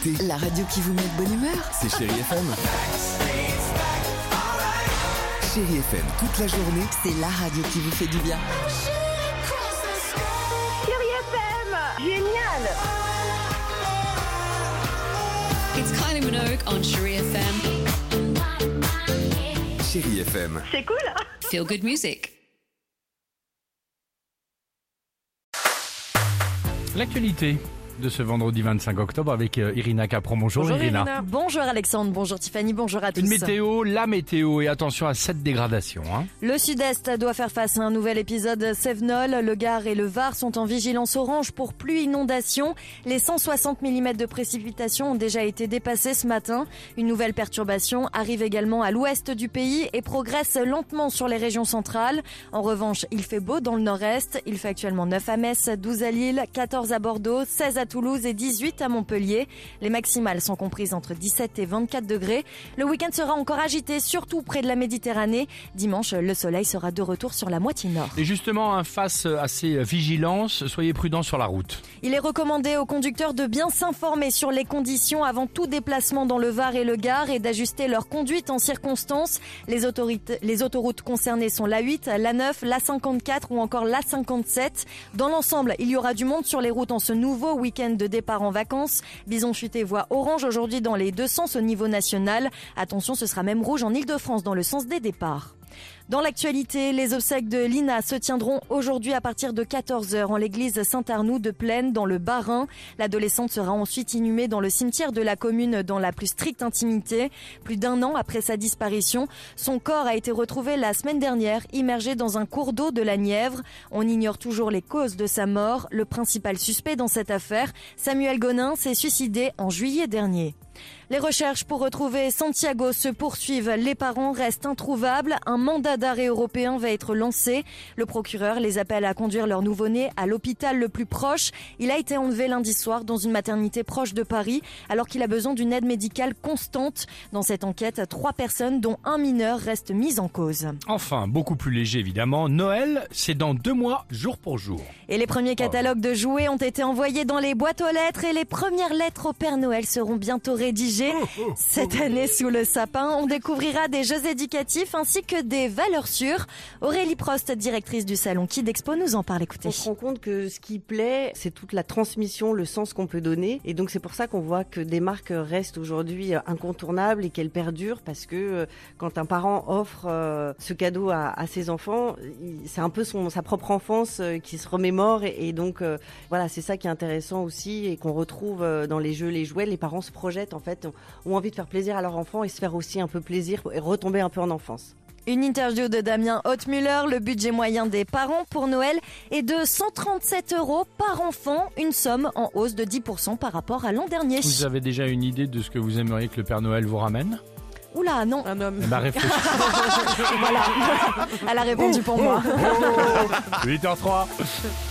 écoutez La radio qui vous met de bonne humeur. C'est Chérie FM. Chérie FM, toute la journée. C'est la radio qui vous fait du bien. Chérie FM, génial. It's Kylie Minogue on Chérie FM. Chérie FM. C'est cool. Feel good music. L'actualité de ce vendredi 25 octobre avec Irina Capron. Bonjour Irina. Bonjour Alexandre, bonjour Tiffany, bonjour à tous. Une météo, la météo et attention à cette dégradation. Le sud-est doit faire face à un nouvel épisode Cévenol. Le Gard et le Var sont en vigilance orange pour pluie inondation. Les 160 mm de précipitations ont déjà été dépassés ce matin. Une nouvelle perturbation arrive également à l'ouest du pays et progresse lentement sur les régions centrales. En revanche, il fait beau dans le nord-est. Il fait actuellement 9 à Metz, 12 à Lille, 14 à Bordeaux, 16 à Toulouse et 18 à Montpellier. Les maximales sont comprises entre 17 et 24 degrés. Le week-end sera encore agité, surtout près de la Méditerranée. Dimanche, le soleil sera de retour sur la moitié nord. Et justement, face à ces vigilances, soyez prudents sur la route. Il est recommandé aux conducteurs de bien s'informer sur les conditions avant tout déplacement dans le Var et le Gard et d'ajuster leur conduite en circonstance. Les autoroutes concernées sont l'A8, l'A9, l'A54 ou encore l'A57. Dans l'ensemble, il y aura du monde sur les routes en ce nouveau week-end de départ en vacances. Bison futé voit orange aujourd'hui dans les deux sens au niveau national. Attention, ce sera même rouge en Ile-de-France dans le sens des départs. Dans l'actualité, les obsèques de Lina se tiendront aujourd'hui à partir de 14h en l'église Saint-Arnoux de Plaine dans le Bas-Rhin. L'adolescente sera ensuite inhumée dans le cimetière de la commune dans la plus stricte intimité. Plus d'un an après sa disparition, son corps a été retrouvé la semaine dernière, immergé dans un cours d'eau de la Nièvre. On ignore toujours les causes de sa mort. Le principal suspect dans cette affaire, Samuel Gonin, s'est suicidé en juillet dernier. Les recherches pour retrouver Santiago se poursuivent. Les parents restent introuvables. Un mandat d'arrêt européen va être lancé. Le procureur les appelle à conduire leur nouveau-né à l'hôpital le plus proche. Il a été enlevé lundi soir dans une maternité proche de Paris alors qu'il a besoin d'une aide médicale constante. Dans cette enquête, 3 personnes dont un mineur restent mises en cause. Enfin, beaucoup plus léger évidemment, Noël, c'est dans 2 mois, jour pour jour. Et les premiers catalogues de jouets ont été envoyés dans les boîtes aux lettres et les premières lettres au Père Noël seront bientôt rédigées. Cette année, sous le sapin, on découvrira des jeux éducatifs ainsi que des valeurs sûres. Aurélie Prost, directrice du salon Kid Expo, nous en parle. Écoutez. On se rend compte que ce qui plaît, c'est toute la transmission, le sens qu'on peut donner. Et donc c'est pour ça qu'on voit que des marques restent aujourd'hui incontournables et qu'elles perdurent parce que quand un parent offre ce cadeau à ses enfants, c'est un peu sa propre enfance qui se remémore. Et donc voilà, c'est ça qui est intéressant aussi et qu'on retrouve dans les jeux, les jouets. Les parents se projettent en fait, ont envie de faire plaisir à leur enfant et se faire aussi un peu plaisir et retomber un peu en enfance. Une interview de Damien Hautmuller. Le budget moyen des parents pour Noël est de 137 € par enfant, une somme en hausse de 10% par rapport à l'an dernier. Vous avez déjà une idée de ce que vous aimeriez que le Père Noël vous ramène ? Oula, non. Un homme. Réfléchissez. Voilà, elle a répondu pour moi. 8h03.